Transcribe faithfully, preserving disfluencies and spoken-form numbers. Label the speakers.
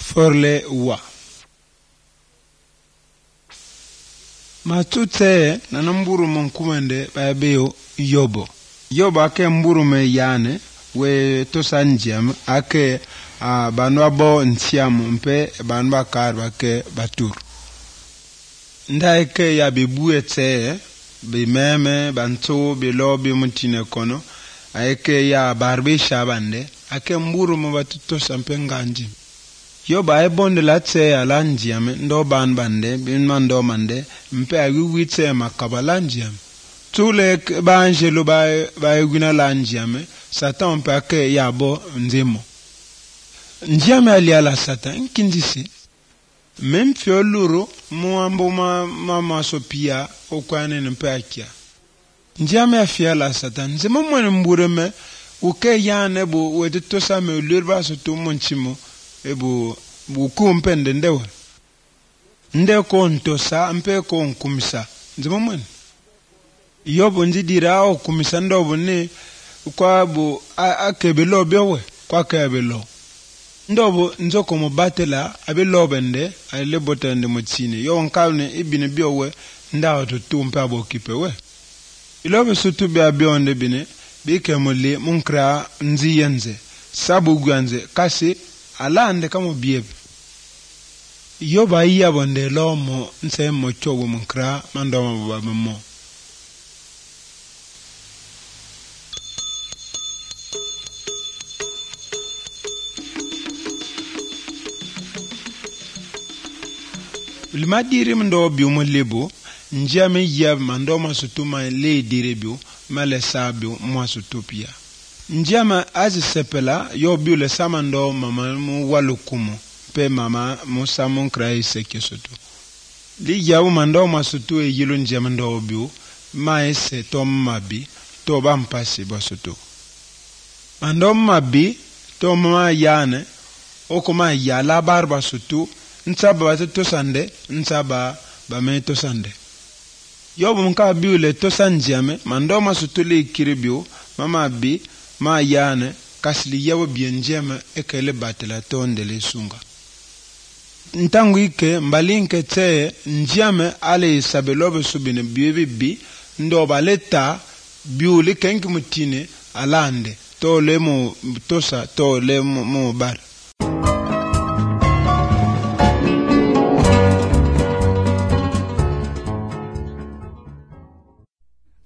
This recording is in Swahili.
Speaker 1: forle wa. Matute na namburu monkumende bayabeo yobo. Yobo ake mburu me yane we tosa njem ake uh, banwa bo ntiam mpe banwa karba ke batur. Nda eke ya bibu ete bi meme banto bi lobi mutine kono ake ya barbe shabande ake mburu mo batutosa mpe nganjim. Yo ba ebonde la tse ala njiame ndo ban bande bin mando mande mpe awi tse makabala njiame tule ba angelo ba ba eguna la njiame satan mpe ake yabo nzimo njiame ali ala satan kindisi mem fioluro mo ambo ma mama sopia okwane mpe akia njiame afia la satan nzimo mo mbureme uke yane bo weto same lurba so to monchimo ebu buku mpende ndewa nde ko ntosa mpe ko nkumisa nzimomwen yobo njidira o kumisa ndobo ne kwa bu akebelo bewe kwa kebelo ndobo nzoko mo batela abelo bende ale botande mo tsine yo nkawne ibine biowe ndawo to tumpa bo kipewe ilobe sutu be abionde bine bike mole munkra nziyenze sabu gwanze kasi alande kama biebe yoba iya bonde lomo nse mo chowo munkra mandoma baba mo limadiri mndo biumo lebo njame yab mandoma sutuma le direbio male sabio mwa sutopia njama azi sepela yo biule samando mama mu walukumo pe mama mu samon krai sekesoto li yawu mando masutu e yilo njama ndo biu mai se tom mabi to bampasi basoto mando mabi to ma yane okoma ya la barba sutu nsaba to sande nsaba ba me to sande yo bu nka biule to sanjame mando masutu le kiribio mama bi ma yane kasli yawo bienjema ekele batela tonde le sunga ntangu ike mbalinke tse njame ale sabelobe subine bibi bi ndo baleta biuli kenki mutine alande to le mo tosa to le mo bar